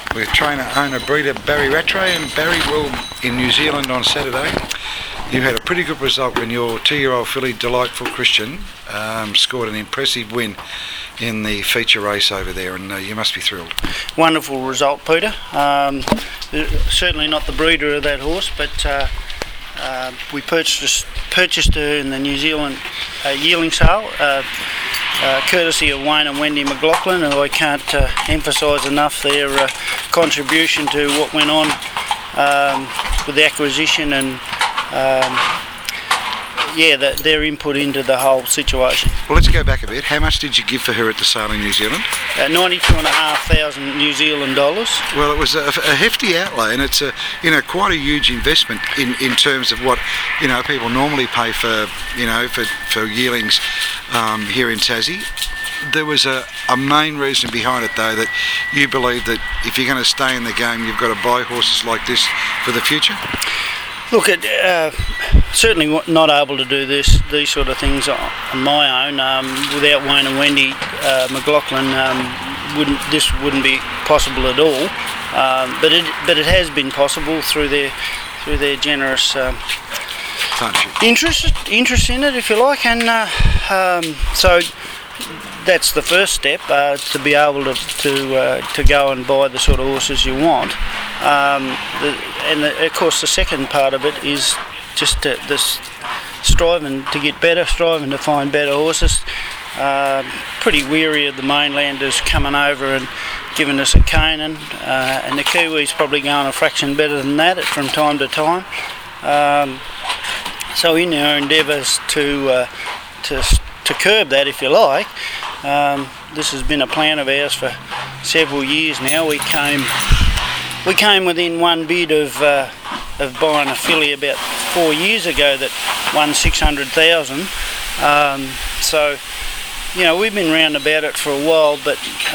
with trainer, owner, breeder Barry Rattray. And Barry, well, in New Zealand on Saturday, you had a pretty good result when your 2-year-old filly, Delightful Christian, scored an impressive win in the feature race over there, and you must be thrilled. Wonderful result, Peter. Certainly not the breeder of that horse, but we purchased her in the New Zealand yearling sale, courtesy of Wayne and Wendy McLaughlin, and I can't emphasise enough their contribution to what went on with the acquisition and their input into the whole situation. Well, let's go back a bit. How much did you give for her at the sale in New Zealand? $92,500 New Zealand dollars. Well, it was a hefty outlay, and it's quite a huge investment in terms of what people normally pay for for yearlings here in Tassie. There was a main reason behind it, though, that you believe that if you're going to stay in the game, you've got to buy horses like this for the future. Look, certainly not able to do these sort of things on my own. Without Wayne and Wendy McLaughlin, this wouldn't be possible at all. But it has been possible through their generous interest in it, if you like, and so that's the first step, to be able to go and buy the sort of horses you want. Of course, the second part of it is just this striving to get better, striving to find better horses. Pretty weary of the mainlanders coming over and giving us a caning, and the Kiwis probably going a fraction better than that from time to time. So in our endeavours to curb that, if you like, this has been a plan of ours for several years now. We came within one bid of buying a filly about 4 years ago that won $600,000. So, we've been round about it for a while, but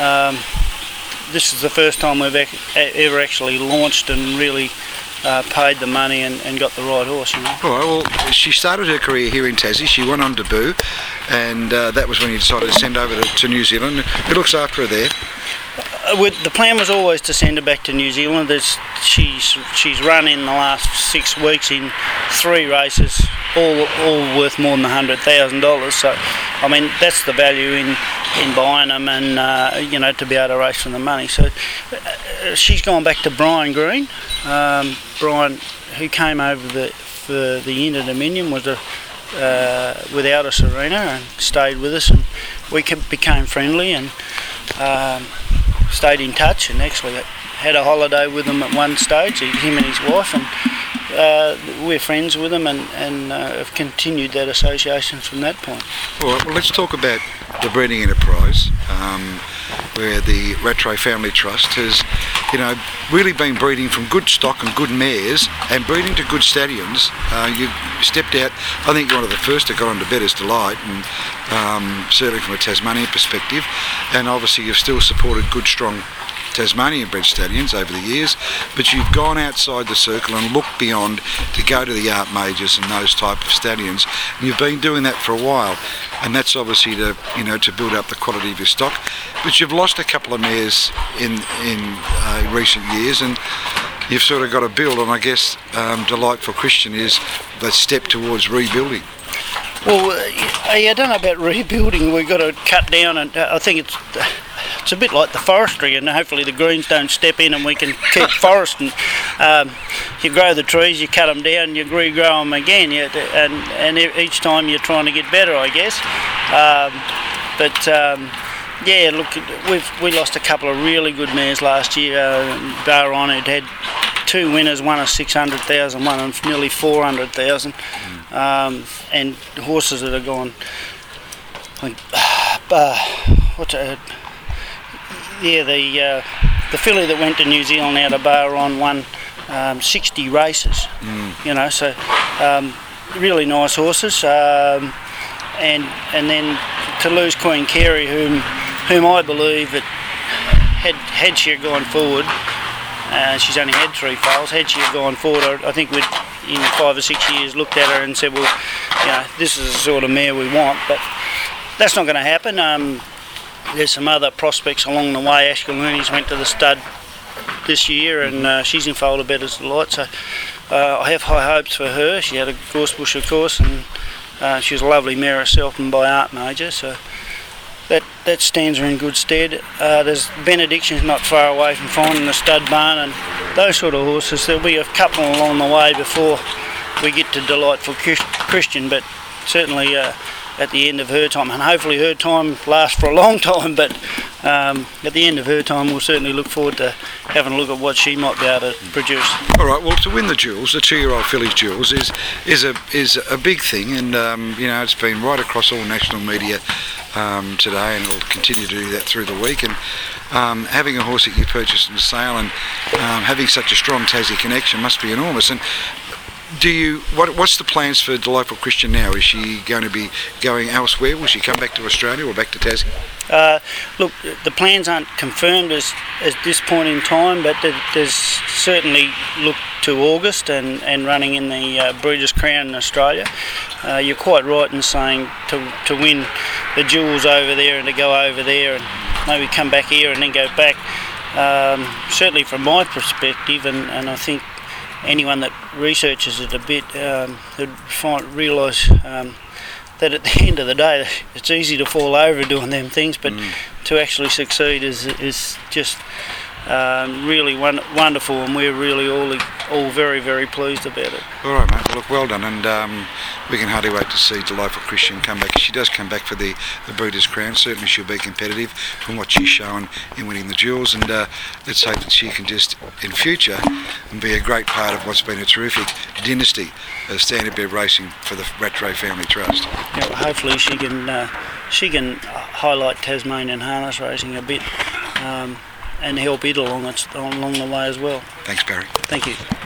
this is the first time we've ever actually launched and really paid the money and got the right horse. All right, well, she started her career here in Tassie. She went on debut, and that was when you decided to send over to New Zealand. Who looks after her there? The plan was always to send her back to New Zealand. She's run in the last 6 weeks in 3 races, all worth more than $100,000. So, I mean, that's the value in buying them, and to be able to race for the money. So, she's gone back to Brian Green. Brian, who came over for the Inter Dominion, was without us arena and stayed with us, and we became friendly and stayed in touch, and actually had a holiday with him at one stage, him and his wife, and we're friends with them, and have continued that association from that point. All right, well, let's talk about the breeding enterprise, where the Rattray Family Trust has, really been breeding from good stock and good mares, and breeding to good stallions. You've stepped out. I think you're one of the first that got onto Bettor's Delight, and certainly from a Tasmanian perspective, and obviously you've still supported good, strong Tasmanian bred stallions over the years, but you've gone outside the circle and looked beyond to go to the art majors and those type of stallions, and you've been doing that for a while, and that's obviously to build up the quality of your stock. But you've lost a couple of mares in recent years, and you've sort of got to build, and I guess Delightful Christian is the step towards rebuilding. Well, I don't know about rebuilding. We've got to cut down, and I think it's a bit like the forestry, and hopefully the Greens don't step in and we can keep forest. And you grow the trees, you cut them down, you regrow them again, and each time you're trying to get better, I guess. Look, we lost a couple of really good mares last year. Baron had 2 winners, one of $600,000, one of nearly $400,000, and horses that have gone. The filly that went to New Zealand out of Baron won 60 races. So really nice horses, and then to lose Queen Carey, whom I believe that had she gone forward. She's only had 3 foals. Had she gone forward, I think we'd, in 5 or 6 years, looked at her and said, well, this is the sort of mare we want. But that's not going to happen. There's some other prospects along the way. Ashkaloonis went to the stud this year, and she's in Foal of Betters Delight. So I have high hopes for her. She had a Gorsebush, of course, and she was a lovely mare herself and by Art Major. So that stands her in good stead. There's Benediction's not far away from finding the stud barn and those sort of horses. There'll be a couple along the way before we get to Delightful Christian, but certainly at the end of her time, and hopefully her time lasts for a long time, but at the end of her time we'll certainly look forward to having a look at what she might be able to produce. All right, well, to win the Jewels, the 2-year-old filly's Jewels, is a big thing, and it's been right across all national media today, and it'll continue to do that through the week. And having a horse that you purchased in sale and having such a strong Tassie connection must be enormous. And what's the plans for Delightful Christian now? Is she going to be going elsewhere? Will she come back to Australia or back to Tassie? Look, the plans aren't confirmed as this point in time, but there's certainly look to August and running in the Breeders' Crown in Australia. You're quite right in saying to win the Jewels over there and to go over there and maybe come back here and then go back. Certainly from my perspective, and I think anyone that researches it a bit would realise that at the end of the day it's easy to fall over doing them things, but to actually succeed is just really wonderful, and we're really all very, very pleased about it. All right, mate. Look, well done, and we can hardly wait to see Delightful Christian come back. If she does come back for the Breeders' Crown, certainly she'll be competitive from what she's shown in winning the Jewels, and let's hope that she can just, in future, be a great part of what's been a terrific dynasty of standard bear racing for the Rattray Family Trust. Yeah, well, hopefully she can highlight Tasmanian harness racing a bit and help it along the way as well. Thanks, Barry. Thank you.